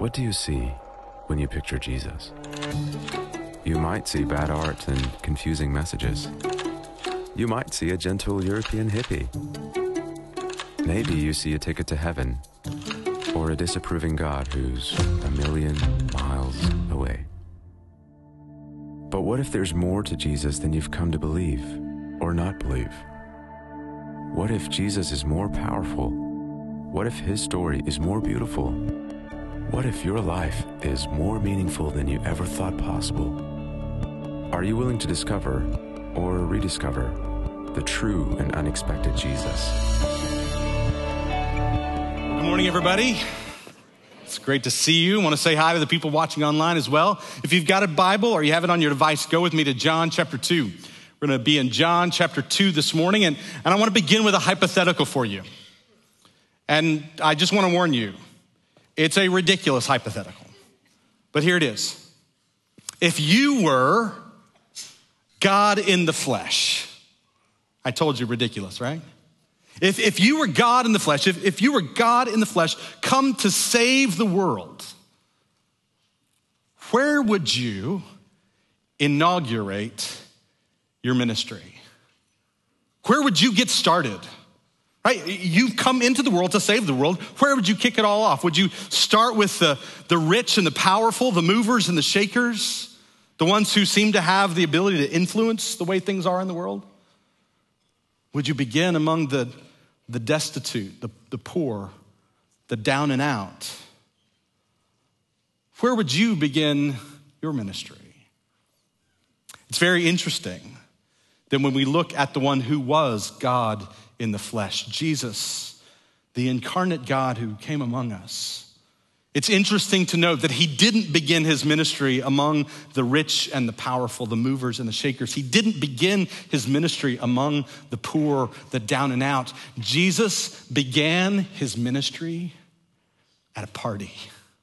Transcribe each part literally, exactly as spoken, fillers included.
What do you see when you picture Jesus? You might see bad art and confusing messages. You might see a gentle European hippie. Maybe you see a ticket to heaven, or a disapproving God who's a million miles away. But what if there's more to Jesus than you've come to believe or not believe? What if Jesus is more powerful? What if his story is more beautiful? What if your life is more meaningful than you ever thought possible? Are you willing to discover or rediscover the true and unexpected Jesus? Good morning, everybody. It's great to see you. I want to say hi to the people watching online as well. If you've got a Bible or you have it on your device, go with me to John chapter two. We're going to be in John chapter two this morning, and, and I want to begin with a hypothetical for you. And I just want to warn you, it's a ridiculous hypothetical, but here it is. If you were God in the flesh, I told you ridiculous, right? If, if you were God in the flesh, if, if you were God in the flesh, come to save the world, where would you inaugurate your ministry? Where would you get started? Right? You've come into the world to save the world. Where would you kick it all off? Would you start with the, the rich and the powerful, the movers and the shakers, the ones who seem to have the ability to influence the way things are in the world? Would you begin among the, the destitute, the, the poor, the down and out? Where would you begin your ministry? It's very interesting that when we look at the one who was God in the flesh, Jesus, the incarnate God who came among us, it's interesting to note that he didn't begin his ministry among the rich and the powerful, the movers and the shakers. He didn't begin his ministry among the poor, the down and out. Jesus began his ministry at a party.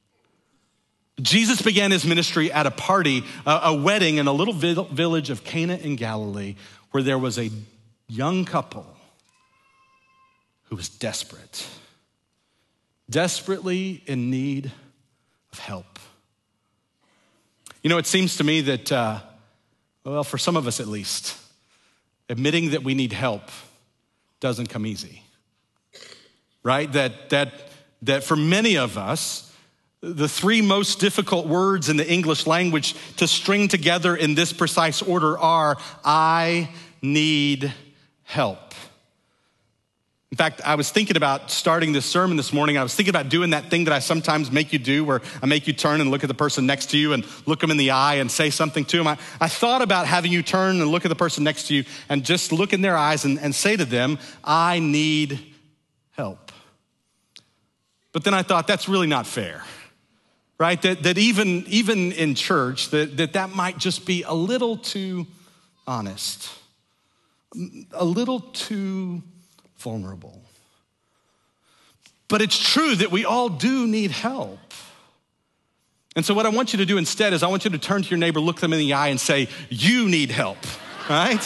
Jesus began his ministry at a party, a, a wedding in a little village of Cana in Galilee, where there was a young couple who was desperate, desperately in need of help. You know, it seems to me that, uh, well, for some of us at least, admitting that we need help doesn't come easy, right? That, that, that for many of us, the three most difficult words in the English language to string together in this precise order are, I need help. In fact, I was thinking about starting this sermon this morning. I was thinking about doing that thing that I sometimes make you do where I make you turn and look at the person next to you and look them in the eye and say something to them. I, I thought about having you turn and look at the person next to you and just look in their eyes and, and say to them, I need help. But then I thought that's really not fair, right? That, that even, even in church, that, that that might just be a little too honest, a little too vulnerable. But it's true that we all do need help. And so what I want you to do instead is I want you to turn to your neighbor, look them in the eye and say, you need help, right?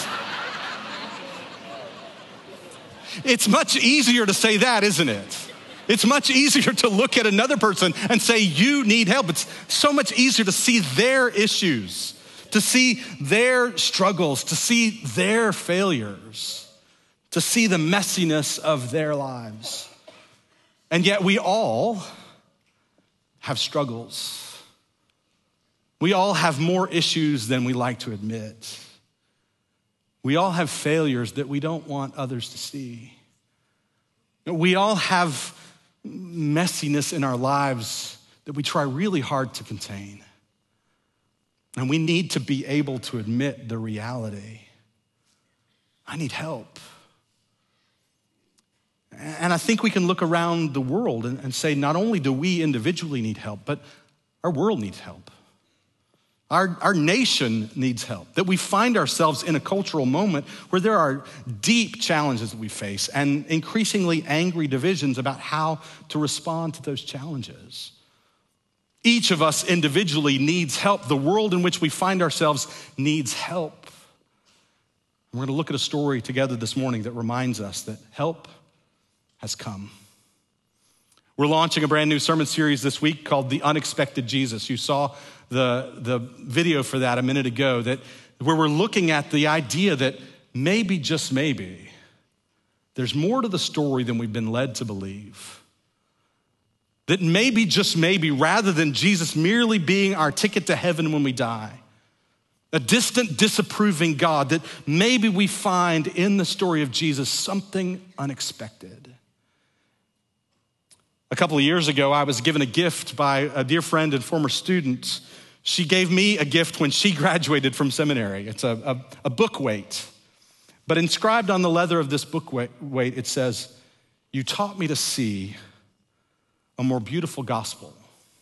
It's much easier to say that, isn't it? It's much easier to look at another person and say, you need help. It's so much easier to see their issues, to see their struggles, to see their failures, to see the messiness of their lives. And yet we all have struggles. We all have more issues than we like to admit. We all have failures that we don't want others to see. We all have messiness in our lives that we try really hard to contain. And we need to be able to admit the reality. I need help. And I think we can look around the world and, and say, not only do we individually need help, but our world needs help. Our, our nation needs help. That we find ourselves in a cultural moment where there are deep challenges that we face and increasingly angry divisions about how to respond to those challenges. Each of us individually needs help. The world in which we find ourselves needs help. And we're going to look at a story together this morning that reminds us that help has come. We're launching a brand new sermon series this week called The Unexpected Jesus. You saw the, the video for that a minute ago, that where we're looking at the idea that maybe, just maybe, there's more to the story than we've been led to believe. That maybe, just maybe, rather than Jesus merely being our ticket to heaven when we die, a distant, disapproving God, that maybe we find in the story of Jesus something unexpected. A couple of years ago, I was given a gift by a dear friend and former student. She gave me a gift when she graduated from seminary. It's a, a, a book weight. But inscribed on the leather of this book weight, it says, "You taught me to see a more beautiful gospel."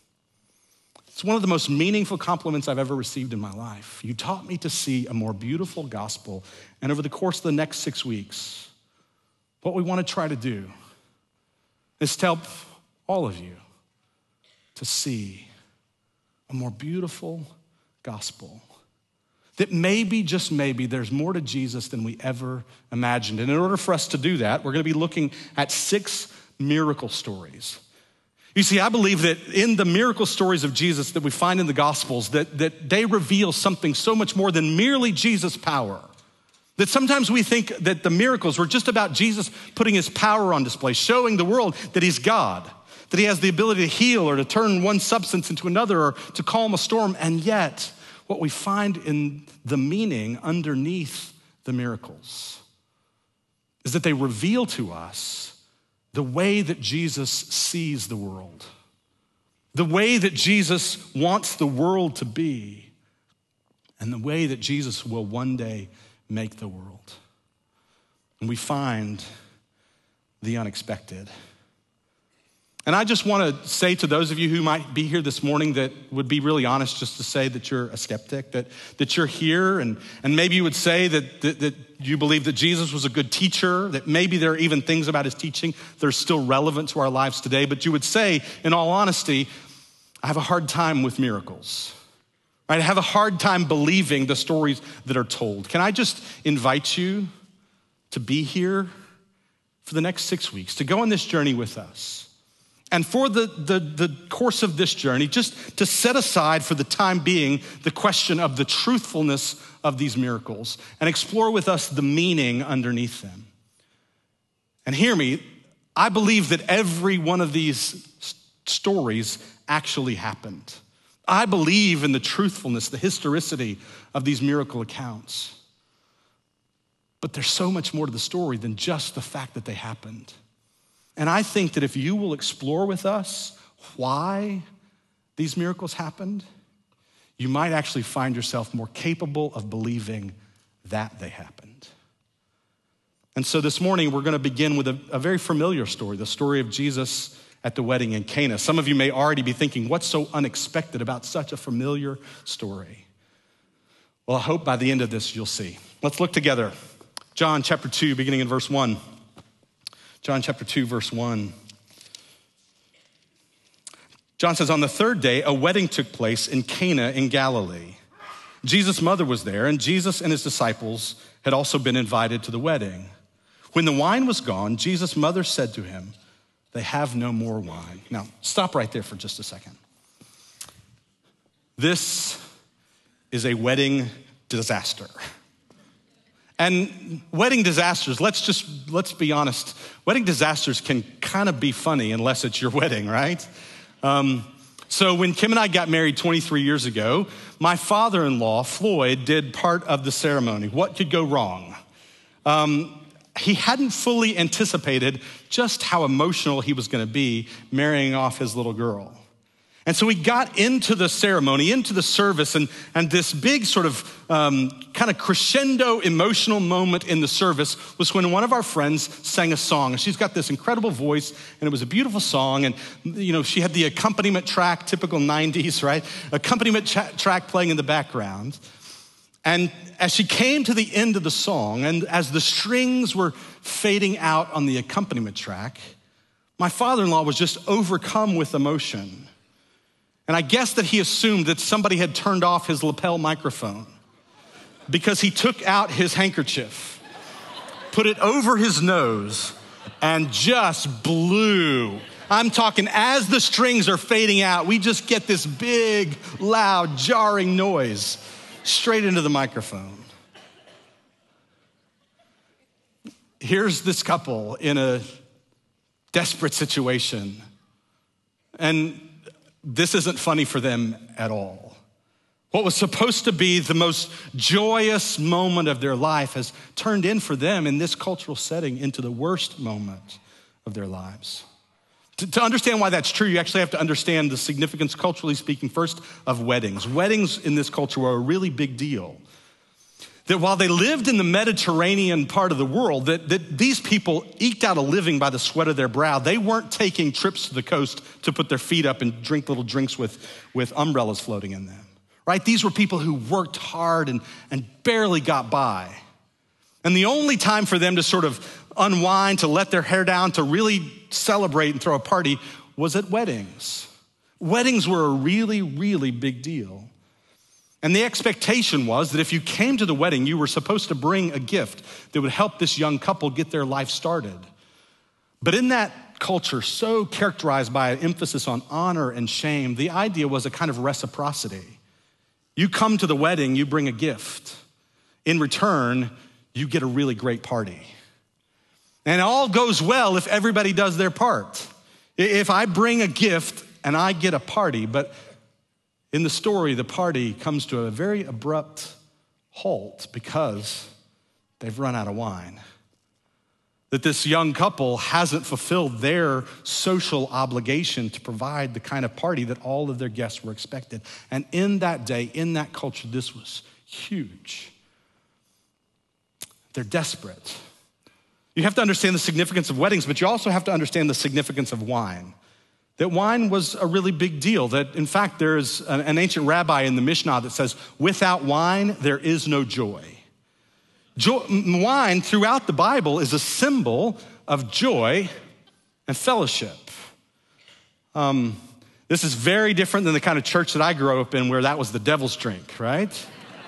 It's one of the most meaningful compliments I've ever received in my life. You taught me to see a more beautiful gospel. And over the course of the next six weeks, what we want to try to do is to help all of you to see a more beautiful gospel. That maybe, just maybe, there's more to Jesus than we ever imagined. And in order for us to do that, we're going to be looking at six miracle stories. You see, I believe that in the miracle stories of Jesus that we find in the Gospels, that, that they reveal something so much more than merely Jesus' power. That sometimes we think that the miracles were just about Jesus putting his power on display, showing the world that he's God, that he has the ability to heal or to turn one substance into another or to calm a storm. And yet, what we find in the meaning underneath the miracles is that they reveal to us the way that Jesus sees the world, the way that Jesus wants the world to be, and the way that Jesus will one day make the world. And we find the unexpected. And I just want to say to those of you who might be here this morning that would be really honest just to say that you're a skeptic, that, that you're here, and, and maybe you would say that, that, that you believe that Jesus was a good teacher, that maybe there are even things about his teaching that are still relevant to our lives today, but you would say, in all honesty, I have a hard time with miracles. Right? I have a hard time believing the stories that are told. Can I just invite you to be here for the next six weeks, to go on this journey with us? And for the, the, the course of this journey, just to set aside for the time being the question of the truthfulness of these miracles and explore with us the meaning underneath them. And hear me, I believe that every one of these stories actually happened. I believe in the truthfulness, the historicity of these miracle accounts. But there's so much more to the story than just the fact that they happened. And I think that if you will explore with us why these miracles happened, you might actually find yourself more capable of believing that they happened. And so this morning, we're going to begin with a, a very familiar story, the story of Jesus at the wedding in Cana. Some of you may already be thinking, what's so unexpected about such a familiar story? Well, I hope by the end of this, you'll see. Let's look together. John chapter two, beginning in verse one. John chapter two, verse one. John says, on the third day, a wedding took place in Cana in Galilee. Jesus' mother was there, and Jesus and his disciples had also been invited to the wedding. When the wine was gone, Jesus' mother said to him, they have no more wine. Now, stop right there for just a second. This is a wedding disaster. And wedding disasters, let's just, let's be honest, wedding disasters can kind of be funny unless it's your wedding, right? Um, so when Kim and I got married twenty-three years ago, my father-in-law, Floyd, did part of the ceremony. What could go wrong? Um, he hadn't fully anticipated just how emotional he was going to be marrying off his little girl. And so we got into the ceremony, into the service, and, and this big sort of um, kind of crescendo emotional moment in the service was when one of our friends sang a song. And she's got this incredible voice, and it was a beautiful song. And, you know, she had the accompaniment track, typical nineties, right? Accompaniment tra- track playing in the background. And as she came to the end of the song, and as the strings were fading out on the accompaniment track, my father-in-law was just overcome with emotion. And I guess that he assumed that somebody had turned off his lapel microphone because he took out his handkerchief, put it over his nose, and just blew I'm talking as the strings are fading out, we just get this big, loud, jarring noise straight into the microphone. Here's this couple in a desperate situation, and this isn't funny for them at all. What was supposed to be the most joyous moment of their life has turned in for them in this cultural setting into the worst moment of their lives. To, to understand why that's true, you actually have to understand the significance, culturally speaking, first of weddings. Weddings in this culture were a really big deal. That while they lived in the Mediterranean part of the world, that, that these people eked out a living by the sweat of their brow. They weren't taking trips to the coast to put their feet up and drink little drinks with, with umbrellas floating in them, right? These were people who worked hard and, and barely got by. And the only time for them to sort of unwind, to let their hair down, to really celebrate and throw a party was at weddings. Weddings were a really, really big deal. And the expectation was that if you came to the wedding, you were supposed to bring a gift that would help this young couple get their life started. But in that culture, so characterized by an emphasis on honor and shame, the idea was a kind of reciprocity. You come to the wedding, you bring a gift. In return, you get a really great party. And it all goes well if everybody does their part. If I bring a gift and I get a party, but in the story, the party comes to a very abrupt halt because they've run out of wine. That this young couple hasn't fulfilled their social obligation to provide the kind of party that all of their guests were expected. And in that day, in that culture, this was huge. They're desperate. You have to understand the significance of weddings, but you also have to understand the significance of wine. That wine was a really big deal. That in fact, there's an ancient rabbi in the Mishnah that says, without wine, there is no joy. Joy, wine throughout the Bible is a symbol of joy and fellowship. Um, this is very different than the kind of church that I grew up in where that was the devil's drink, right?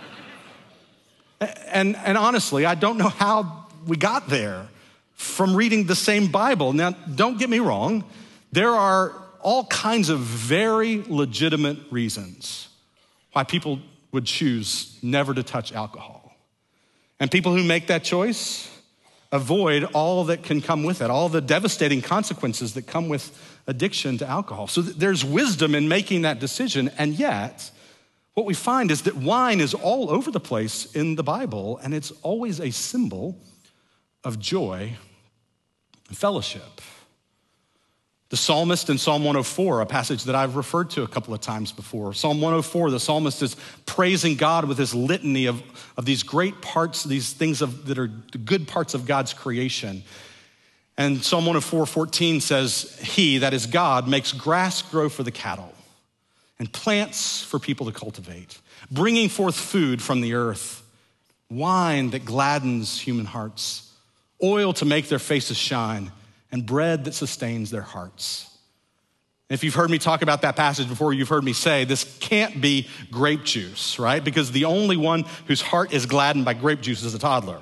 and, and honestly, I don't know how we got there from reading the same Bible. Now, don't get me wrong. There are all kinds of very legitimate reasons why people would choose never to touch alcohol. And people who make that choice avoid all that can come with it, all the devastating consequences that come with addiction to alcohol. So there's wisdom in making that decision. And yet, what we find is that wine is all over the place in the Bible, and it's always a symbol of joy and fellowship. The psalmist in Psalm one oh four, a passage that I've referred to a couple of times before. Psalm one oh four, the psalmist is praising God with his litany of, of these great parts, these things of, that are the good parts of God's creation. And Psalm one oh four fourteen says, he, that is God, makes grass grow for the cattle and plants for people to cultivate, bringing forth food from the earth, wine that gladdens human hearts, oil to make their faces shine, and bread that sustains their hearts. If you've heard me talk about that passage before, you've heard me say this can't be grape juice, right? Because the only one whose heart is gladdened by grape juice is a toddler.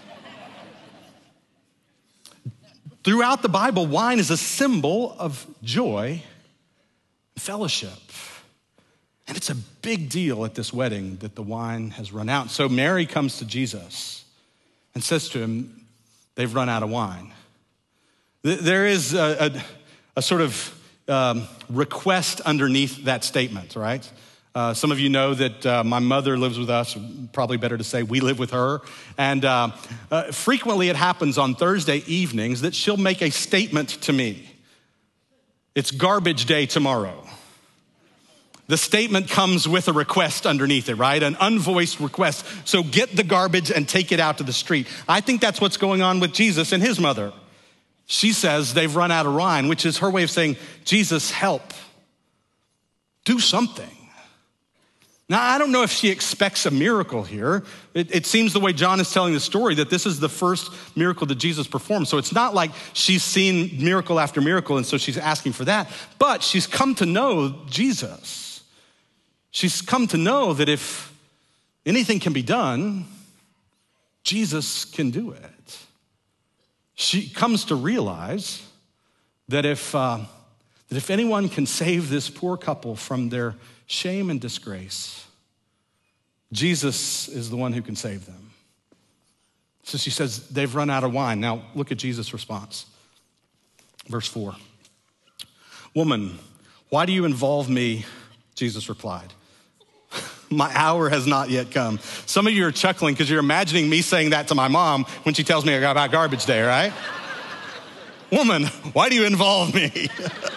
Throughout the Bible, wine is a symbol of joy and fellowship. And it's a big deal at this wedding that the wine has run out. So Mary comes to Jesus and says to him, they've run out of wine. There is a, a, a sort of um, request underneath that statement, right? Uh, some of you know that uh, my mother lives with us, probably better to say we live with her. And uh, uh, frequently it happens on Thursday evenings that she'll make a statement to me. It's garbage day tomorrow. The statement comes with a request underneath it, right? An unvoiced request. So get the garbage and take it out to the street. I think that's what's going on with Jesus and his mother. She says they've run out of wine, which is her way of saying, Jesus, help. Do something. Now, I don't know if she expects a miracle here. It, it seems the way John is telling the story that this is the first miracle that Jesus performed. So it's not like she's seen miracle after miracle, and so she's asking for that. But she's come to know Jesus. She's come to know that if anything can be done, Jesus can do it. She comes to realize that if uh, that if anyone can save this poor couple from their shame and disgrace, Jesus is the one who can save them. So she says, they've run out of wine. Now look at Jesus' response. Verse four. Woman, why do you involve me? Jesus replied, my hour has not yet come. Some of you are chuckling because you're imagining me saying that to my mom when she tells me about garbage day, right? Woman, why do you involve me?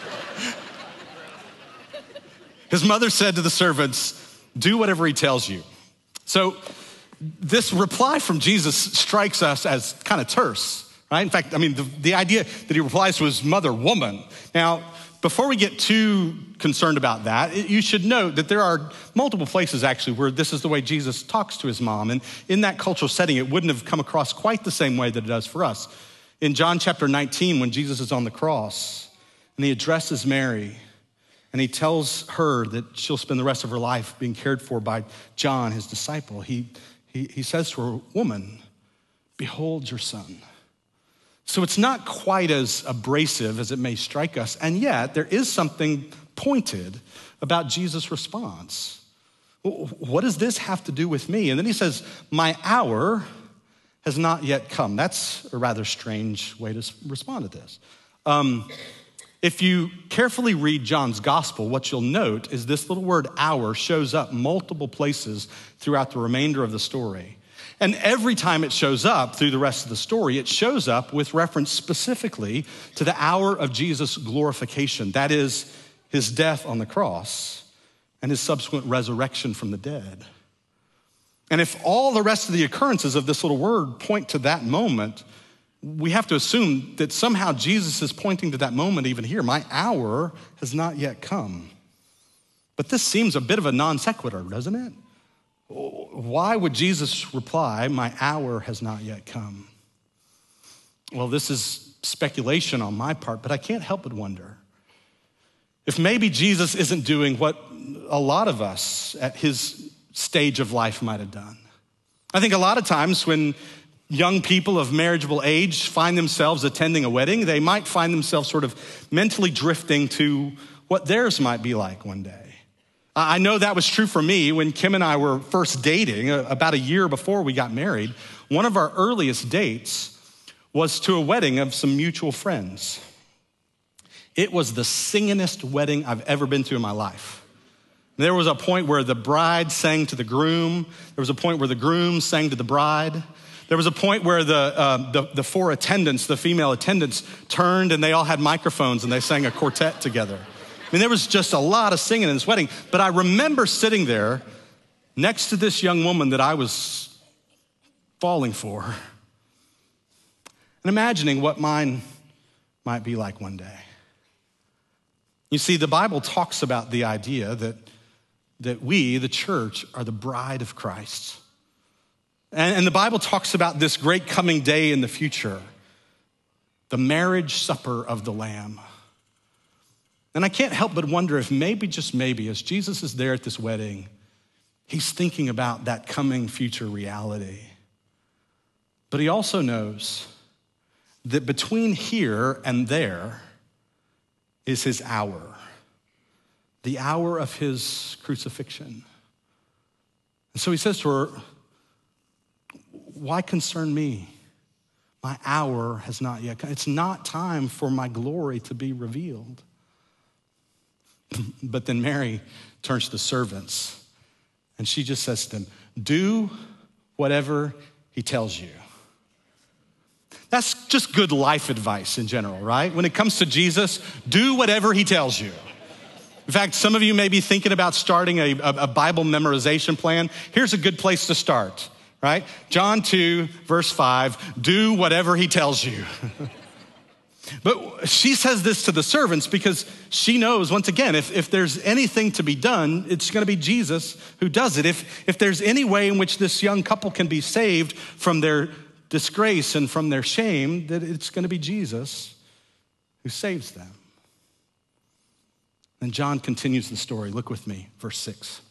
His mother said to the servants, do whatever he tells you. So this reply from Jesus strikes us as kind of terse, right? In fact, I mean, the, the idea that he replies to his mother, woman. Now, before we get too concerned about that, you should note that there are multiple places actually where this is the way Jesus talks to his mom. And in that cultural setting, it wouldn't have come across quite the same way that it does for us. In John chapter nineteen, when Jesus is on the cross and he addresses Mary and he tells her that she'll spend the rest of her life being cared for by John, his disciple, he, he, he says to her, woman, behold your son. So it's not quite as abrasive as it may strike us, and yet there is something pointed about Jesus' response. What does this have to do with me? And then he says, my hour has not yet come. That's a rather strange way to respond to this. Um, if you carefully read John's gospel, what you'll note is this little word hour shows up multiple places throughout the remainder of the story. And every time it shows up through the rest of the story, it shows up with reference specifically to the hour of Jesus' glorification. That is his death on the cross and his subsequent resurrection from the dead. And if all the rest of the occurrences of this little word point to that moment, we have to assume that somehow Jesus is pointing to that moment even here. My hour has not yet come. But this seems a bit of a non sequitur, doesn't it? Why would Jesus reply, my hour has not yet come? Well, this is speculation on my part, but I can't help but wonder if maybe Jesus isn't doing what a lot of us at his stage of life might have done. I think a lot of times when young people of marriageable age find themselves attending a wedding, they might find themselves sort of mentally drifting to what theirs might be like one day. I know that was true for me when Kim and I were first dating, about a year before we got married. One of our earliest dates was to a wedding of some mutual friends. It was the singingest wedding I've ever been to in my life. There was a point where the bride sang to the groom. There was a point where the groom sang to the bride. There was a point where the, uh, the, the four attendants, the female attendants, turned and they all had microphones and they sang a quartet together. I mean, there was just a lot of singing in this wedding, but I remember sitting there next to this young woman that I was falling for and imagining what mine might be like one day. You see, the Bible talks about the idea that, that we, the church, are the bride of Christ. And, and the Bible talks about this great coming day in the future, the marriage supper of the Lamb. And I can't help but wonder if maybe, just maybe, as Jesus is there at this wedding, he's thinking about that coming future reality. But he also knows that between here and there is his hour, the hour of his crucifixion. And so he says to her, why concern me? My hour has not yet come. It's not time for my glory to be revealed. But then Mary turns to the servants and she just says to them, do whatever he tells you. That's just good life advice in general, right? When it comes to Jesus, do whatever he tells you. In fact, some of you may be thinking about starting a, a Bible memorization plan. Here's a good place to start, right? John two, verse five, do whatever he tells you. But she says this to the servants because she knows, once again, if, if there's anything to be done, it's going to be Jesus who does it. If, if there's any way in which this young couple can be saved from their disgrace and from their shame, that it's going to be Jesus who saves them. And John continues the story. Look with me, verse six.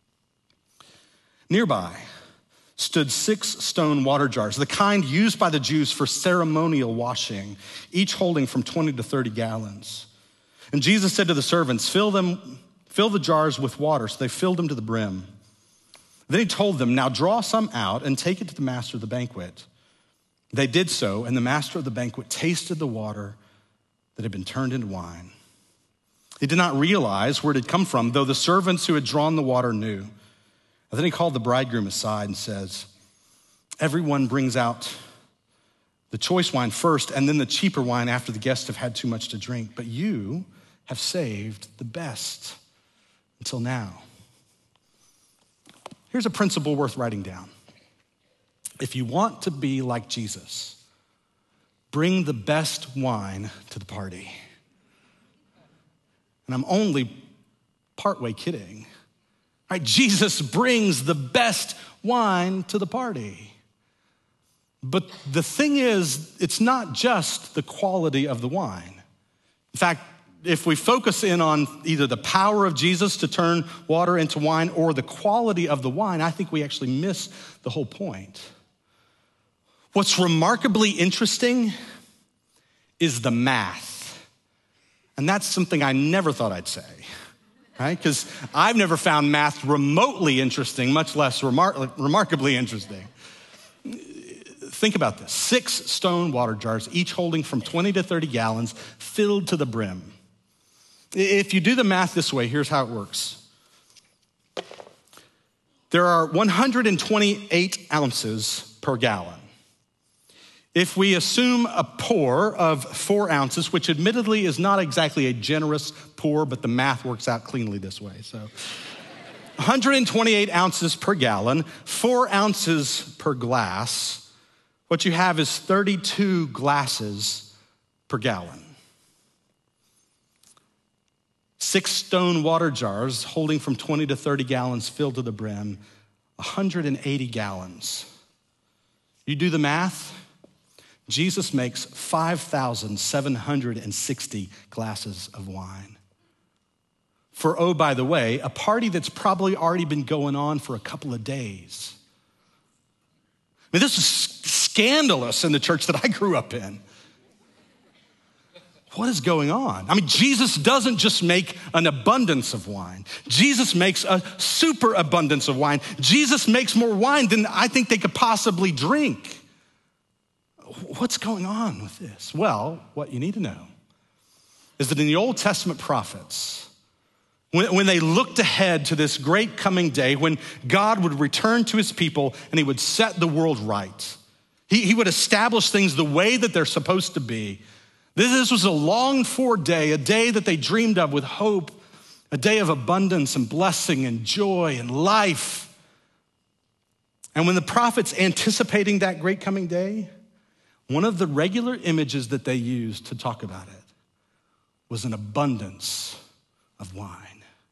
Nearby stood six stone water jars, the kind used by the Jews for ceremonial washing, each holding from twenty to thirty gallons. And Jesus said to the servants, fill them, fill the jars with water. So they filled them to the brim. Then he told them, now draw some out and take it to the master of the banquet. They did so, and the master of the banquet tasted the water that had been turned into wine. He did not realize where it had come from, though the servants who had drawn the water knew. And then he called the bridegroom aside and says, everyone brings out the choice wine first and then the cheaper wine after the guests have had too much to drink. But you have saved the best until now. Here's a principle worth writing down. If you want to be like Jesus, bring the best wine to the party. And I'm only partway kidding. Right? Jesus brings the best wine to the party. But the thing is, it's not just the quality of the wine. In fact, if we focus in on either the power of Jesus to turn water into wine or the quality of the wine, I think we actually miss the whole point. What's remarkably interesting is the math. And that's something I never thought I'd say, right? Because I've never found math remotely interesting, much less remar- remarkably interesting. Think about this. Six stone water jars, each holding from twenty to thirty gallons, filled to the brim. If you do the math this way, here's how it works. There are one hundred twenty-eight ounces per gallon. If we assume a pour of four ounces, which admittedly is not exactly a generous pour, but the math works out cleanly this way. So one hundred twenty-eight ounces per gallon, four ounces per glass. What you have is thirty-two glasses per gallon. Six stone water jars holding from twenty to thirty gallons filled to the brim, one hundred eighty gallons. You do the math, Jesus makes five thousand seven hundred sixty glasses of wine. For, oh, by the way, a party that's probably already been going on for a couple of days. I mean, this is scandalous in the church that I grew up in. What is going on? I mean, Jesus doesn't just make an abundance of wine. Jesus makes a super abundance of wine. Jesus makes more wine than I think they could possibly drink. What's going on with this? Well, what you need to know is that in the Old Testament prophets, when, when they looked ahead to this great coming day, when God would return to his people and he would set the world right, he, he would establish things the way that they're supposed to be. This, this was a longed for day, a day that they dreamed of with hope, a day of abundance and blessing and joy and life. And when the prophets anticipating that great coming day, one of the regular images that they used to talk about it was an abundance of wine.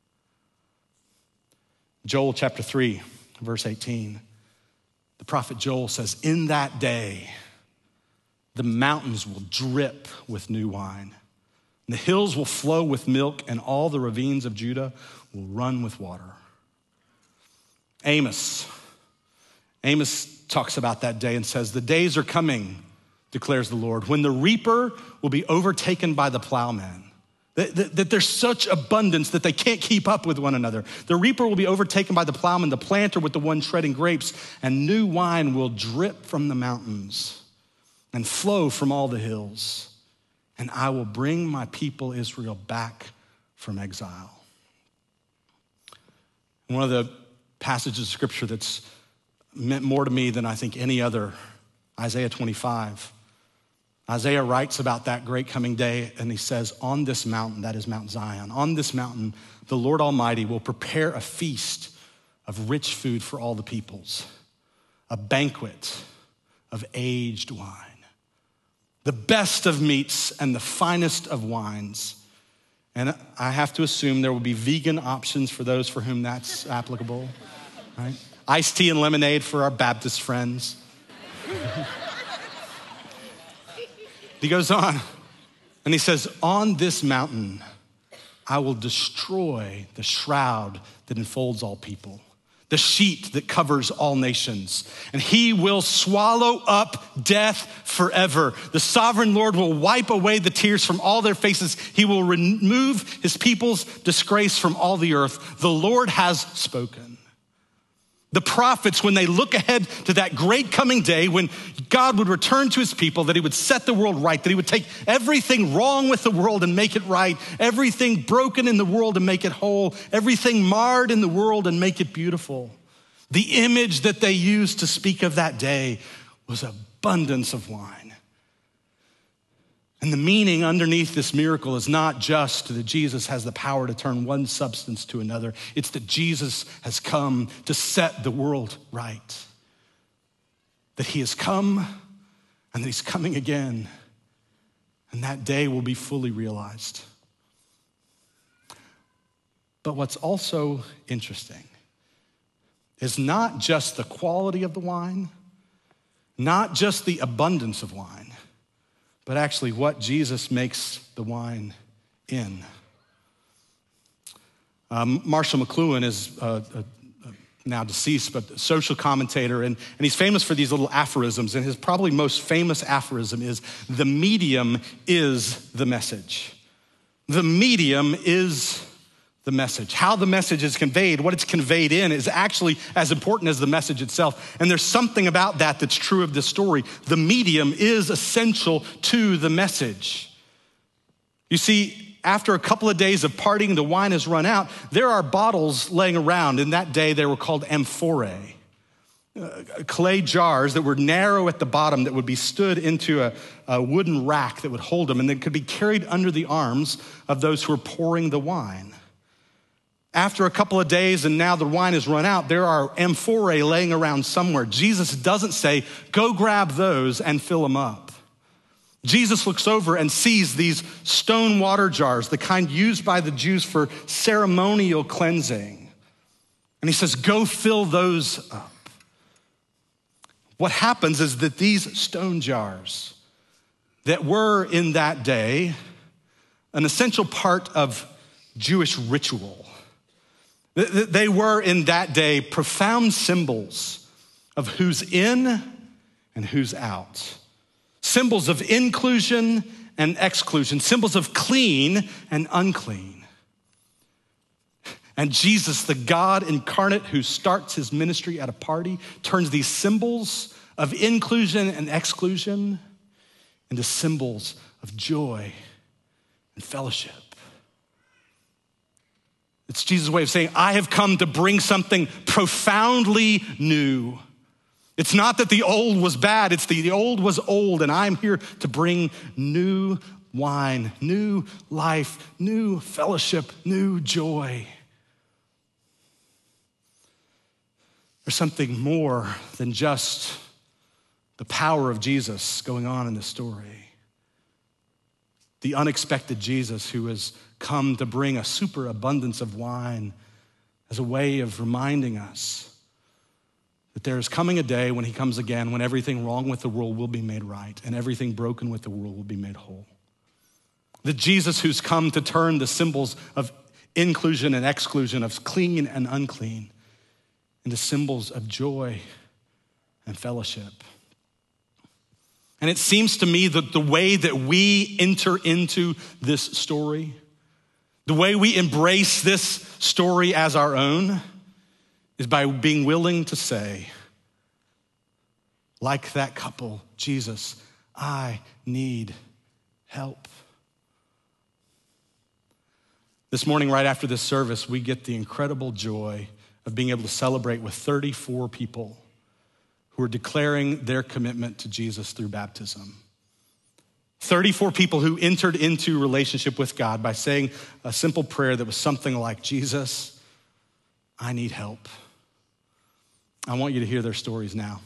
Joel chapter three, verse eighteen, the prophet Joel says, in that day, the mountains will drip with new wine. And the hills will flow with milk, and all the ravines of Judah will run with water. Amos, Amos talks about that day and says, the days are coming, declares the Lord, when the reaper will be overtaken by the plowman. That, that, that there's such abundance that they can't keep up with one another. The reaper will be overtaken by the plowman, the planter with the one treading grapes, and new wine will drip from the mountains and flow from all the hills. And I will bring my people Israel back from exile. One of the passages of scripture that's meant more to me than I think any other, Isaiah twenty-five. Isaiah writes about that great coming day, and he says, on this mountain, that is Mount Zion, on this mountain, the Lord Almighty will prepare a feast of rich food for all the peoples, a banquet of aged wine, the best of meats and the finest of wines. And I have to assume there will be vegan options for those for whom that's applicable, right? Iced tea and lemonade for our Baptist friends. He goes on and he says, on this mountain, I will destroy the shroud that enfolds all people, the sheet that covers all nations. And he will swallow up death forever. The sovereign Lord will wipe away the tears from all their faces. He will remove his people's disgrace from all the earth. The Lord has spoken. The prophets, when they look ahead to that great coming day when God would return to his people, that he would set the world right, that he would take everything wrong with the world and make it right, everything broken in the world and make it whole, everything marred in the world and make it beautiful. The image that they used to speak of that day was abundance of wine. And the meaning underneath this miracle is not just that Jesus has the power to turn one substance to another. It's that Jesus has come to set the world right. That he has come and that he's coming again. And that day will be fully realized. But what's also interesting is not just the quality of the wine, not just the abundance of wine, but actually what Jesus makes the wine in. Um, Marshall McLuhan is uh, uh, now deceased, but a social commentator, and, and he's famous for these little aphorisms, and his probably most famous aphorism is, the medium is the message. The medium is the message. How the message is conveyed, what it's conveyed in, is actually as important as the message itself. And there's something about that that's true of this story. The medium is essential to the message. You see, after a couple of days of partying, the wine has run out. There are bottles laying around. In that day, they were called amphorae, uh, clay jars that were narrow at the bottom that would be stood into a, a wooden rack that would hold them, and they could be carried under the arms of those who were pouring the wine. After a couple of days and now the wine has run out, there are amphorae laying around somewhere. Jesus doesn't say, go grab those and fill them up. Jesus looks over and sees these stone water jars, the kind used by the Jews for ceremonial cleansing. And he says, go fill those up. What happens is that these stone jars that were in that day an essential part of Jewish ritual, they were in that day profound symbols of who's in and who's out. Symbols of inclusion and exclusion. Symbols of clean and unclean. And Jesus, the God incarnate who starts his ministry at a party, turns these symbols of inclusion and exclusion into symbols of joy and fellowship. It's Jesus' way of saying, I have come to bring something profoundly new. It's not that the old was bad, it's the, the old was old, and I'm here to bring new wine, new life, new fellowship, new joy. There's something more than just the power of Jesus going on in this story. The unexpected Jesus who has come to bring a superabundance of wine as a way of reminding us that there is coming a day when he comes again, when everything wrong with the world will be made right and everything broken with the world will be made whole. The Jesus who's come to turn the symbols of inclusion and exclusion, of clean and unclean, into symbols of joy and fellowship. And it seems to me that the way that we enter into this story, the way we embrace this story as our own, is by being willing to say, like that couple, Jesus, I need help. This morning, right after this service, we get the incredible joy of being able to celebrate with thirty-four people who are declaring their commitment to Jesus through baptism. thirty-four people who entered into relationship with God by saying a simple prayer that was something like, Jesus, I need help. I want you to hear their stories now.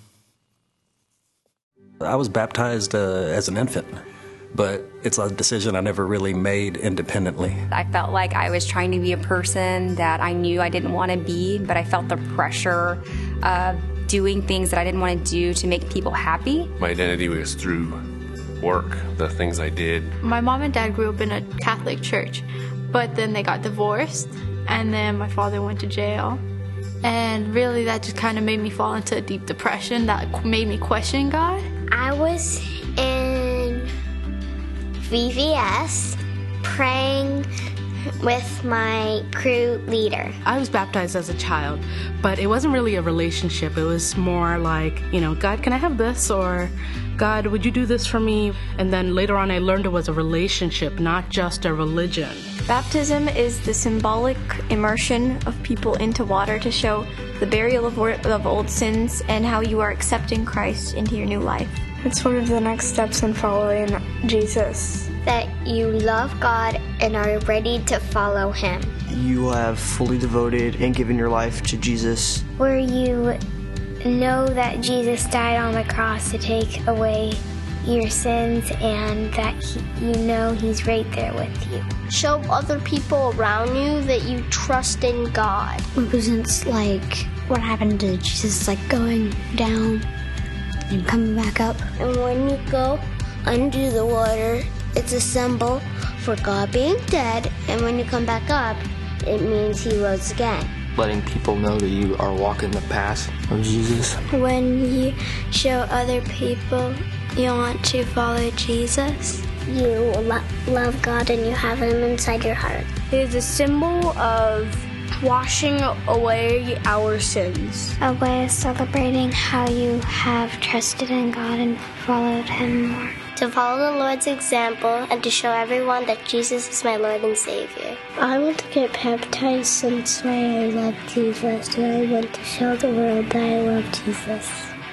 I was baptized uh, as an infant, but it's a decision I never really made independently. I felt like I was trying to be a person that I knew I didn't want to be, but I felt the pressure of doing things that I didn't want to do to make people happy. My identity was through work, the things I did. My mom and dad grew up in a Catholic church, but then they got divorced, and then my father went to jail. And really that just kind of made me fall into a deep depression that made me question God. I was in V V S praying with my crew leader. I was baptized as a child, but it wasn't really a relationship. It was more like, you know, God, can I have this? Or God, would you do this for me? And then later on I learned it was a relationship, not just a religion. Baptism is the symbolic immersion of people into water to show the burial of, of old sins and how you are accepting Christ into your new life. It's one of the next steps in following Jesus. That you love God and are ready to follow Him. You have fully devoted and given your life to Jesus. Where you know that Jesus died on the cross to take away your sins and that he, you know He's right there with you. Show other people around you that you trust in God. It wasn't like what happened to Jesus, like going down and coming back up. And when you go under the water, it's a symbol for God being dead, and when you come back up, it means He rose again. Letting people know that you are walking the path of Jesus. When you show other people you want to follow Jesus, you lo- love God and you have Him inside your heart. It is a symbol of washing away our sins. A way of celebrating how you have trusted in God and followed Him more. To follow the Lord's example and to show everyone that Jesus is my Lord and Savior. I want to get baptized since I love Jesus, and I want to show the world that I love Jesus.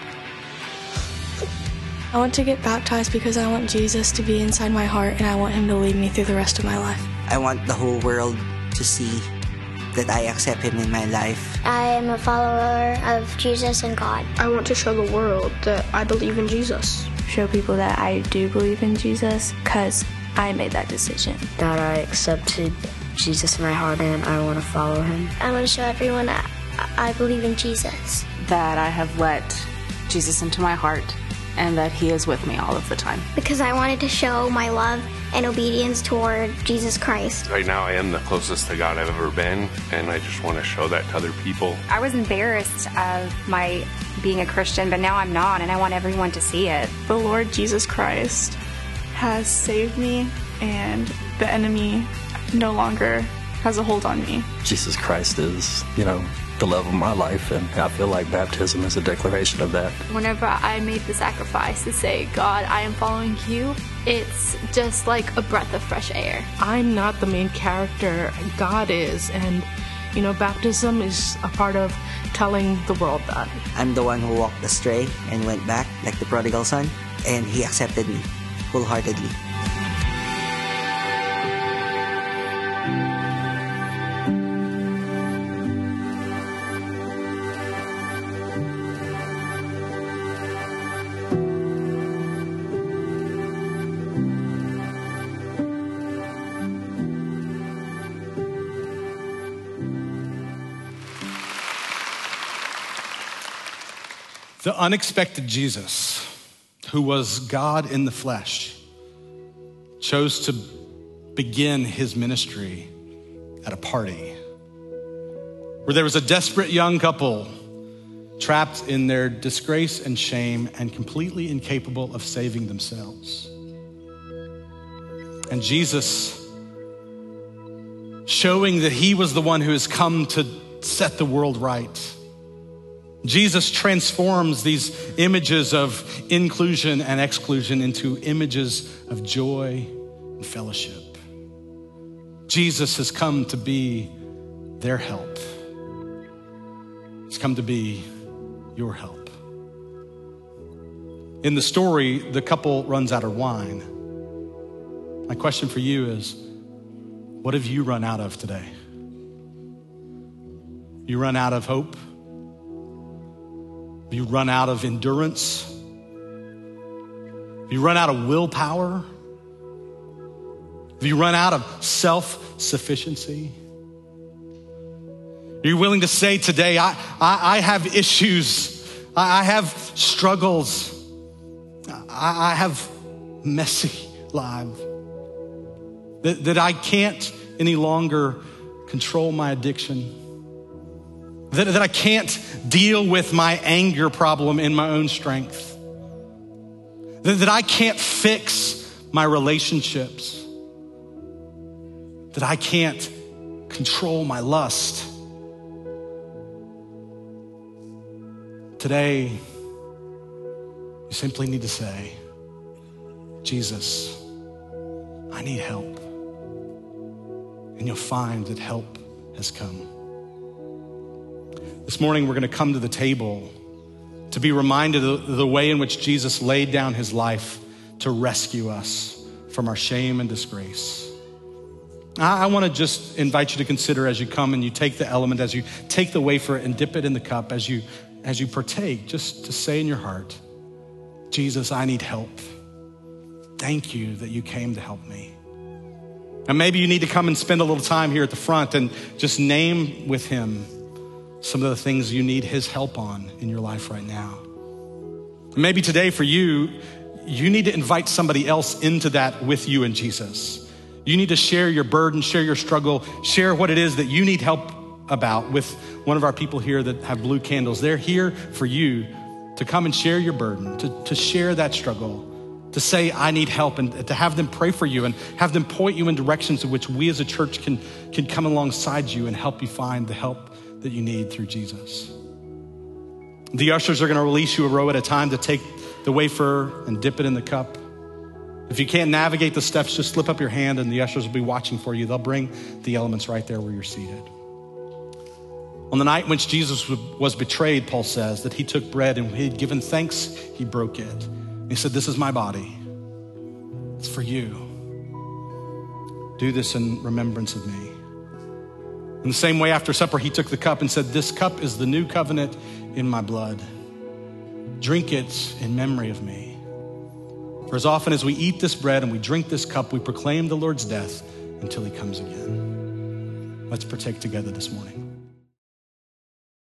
I want to get baptized because I want Jesus to be inside my heart and I want Him to lead me through the rest of my life. I want the whole world to see that I accept Him in my life. I am a follower of Jesus and God. I want to show the world that I believe in Jesus. Show people that I do believe in Jesus because I made that decision. That I accepted Jesus in my heart and I want to follow Him. I want to show everyone that I believe in Jesus. That I have let Jesus into my heart and that He is with me all of the time. Because I wanted to show my love and obedience toward Jesus Christ. Right now I am the closest to God I've ever been, and I just want to show that to other people. I was embarrassed of my being a Christian, but now I'm not, and I want everyone to see it. The Lord Jesus Christ has saved me, and the enemy no longer has a hold on me. Jesus Christ is, you know, the love of my life, and I feel like baptism is a declaration of that. Whenever I made the sacrifice to say, God, I am following you, it's just like a breath of fresh air. I'm not the main character, God is, and you know, baptism is a part of telling the world that. I'm the one who walked astray and went back like the prodigal son, and He accepted me wholeheartedly. The unexpected Jesus, who was God in the flesh, chose to begin His ministry at a party where there was a desperate young couple trapped in their disgrace and shame and completely incapable of saving themselves. And Jesus, showing that He was the one who has come to set the world right, Jesus transforms these images of inclusion and exclusion into images of joy and fellowship. Jesus has come to be their help. He's come to be your help. In the story, the couple runs out of wine. My question for you is, what have you run out of today? You run out of hope? Have you run out of endurance? Have you run out of willpower? Have you run out of self-sufficiency? Are you willing to say today, I, I, I have issues, I, I have struggles, I, I have messy lives, that, that I can't any longer control my addiction, that, that I can't deal with my anger problem in my own strength, that, that I can't fix my relationships, that I can't control my lust. Today, you simply need to say, Jesus, I need help. And you'll find that help has come. This morning, we're going to come to the table to be reminded of the way in which Jesus laid down his life to rescue us from our shame and disgrace. I want to just invite you to consider as you come and you take the element, as you take the wafer and dip it in the cup, as you, as you partake, just to say in your heart, Jesus, I need help. Thank you that you came to help me. And maybe you need to come and spend a little time here at the front and just name with him some of the things you need his help on in your life right now. And maybe today for you, you need to invite somebody else into that with you and Jesus. You need to share your burden, share your struggle, share what it is that you need help about with one of our people here that have blue candles. They're here for you to come and share your burden, to, to share that struggle, to say, I need help, and to have them pray for you and have them point you in directions in which we as a church can, can come alongside you and help you find the help that you need through Jesus. The ushers are gonna release you a row at a time to take the wafer and dip it in the cup. If you can't navigate the steps, just slip up your hand and the ushers will be watching for you. They'll bring the elements right there where you're seated. On the night when Jesus was betrayed, Paul says that he took bread and when he had given thanks, he broke it. He said, this is my body. It's for you. Do this in remembrance of me. In the same way, after supper, he took the cup and said, this cup is the new covenant in my blood. Drink it in memory of me. For as often as we eat this bread and we drink this cup, we proclaim the Lord's death until he comes again. Let's partake together this morning.